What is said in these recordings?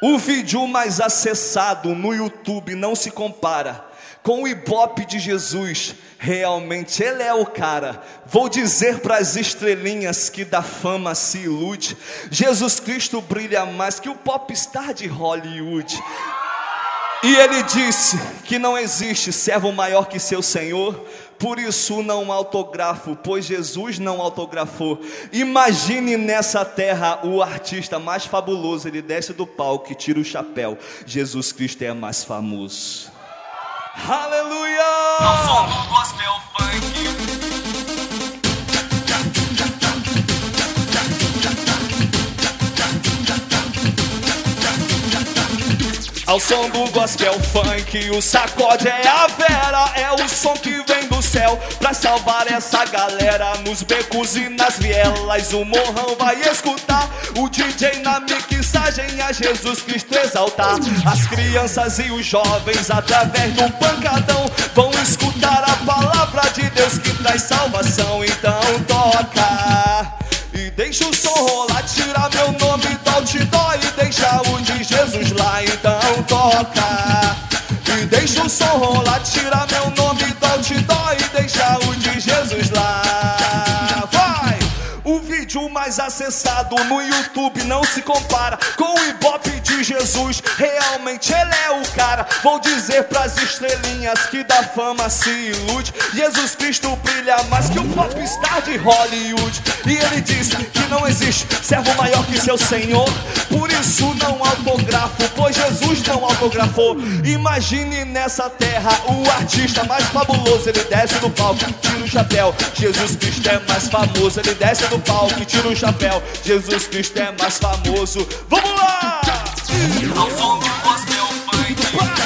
O vídeo mais acessado no YouTube não se compara com o Ibope de Jesus. Realmente ele é o cara. Vou dizer pras estrelinhas que da fama se ilude, Jesus Cristo brilha mais que o popstar de Hollywood. E ele disse que não existe servo maior que seu Senhor. Por isso não autografo, pois Jesus não autografou. Imagine nessa terra o artista mais fabuloso. Ele desce do palco e tira o chapéu. Jesus Cristo é mais famoso. Aleluia! Ao som do gospel funk. Ao som do gospel funk, o sacode é a vera. É o som que vem do céu pra salvar essa galera. Nos becos e nas vielas o morrão vai escutar. O DJ na mixagem a Jesus Cristo exaltar. As crianças e os jovens através do pancadão vão escutar a palavra de Deus que traz salvação. Então toca e deixa o som rolar, tira meu nome do outdoor e deixa o de Jesus lá. Então toca e deixa o som rolar, tira meu nome do outdoor e deixa o de Jesus lá. Vai! O vídeo mais acessado no YouTube não se compara com o Ibope de Jesus. Realmente ele é o cara. Vou dizer pras estrelinhas que da fama se ilude, Jesus Cristo brilha mais que o popstar de Hollywood. E ele disse que não existe servo maior que seu Senhor. Por isso não autografo, pois Jesus não autografou. Imagine nessa terra o artista mais fabuloso. Ele desce do palco, tira o chapéu. Jesus Cristo é mais famoso. Ele desce do palco e tira o chapéu. Jesus Cristo é mais famoso. Vamos lá! Ao som do gospel funk.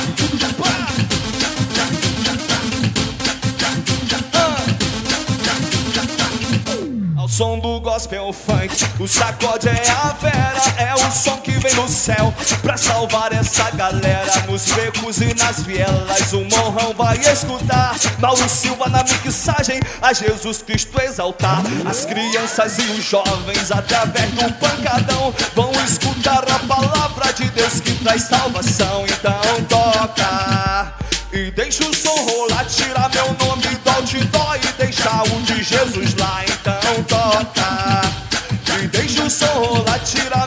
Ao som do gospel funk, o sacode é a vera. É o som que vem do céu pra salvar essa galera. Nos becos e nas vielas o morrão vai escutar. Mauro Silva na mixagem a Jesus Cristo exaltar. As crianças e os jovens através do pancadão vão escutar a palavra de Deus que traz salvação. Então toca e deixa o som rolar, tira meu nome do outdoor e deixa o de Jesus lá. Então toca e deixa o som rolar, tira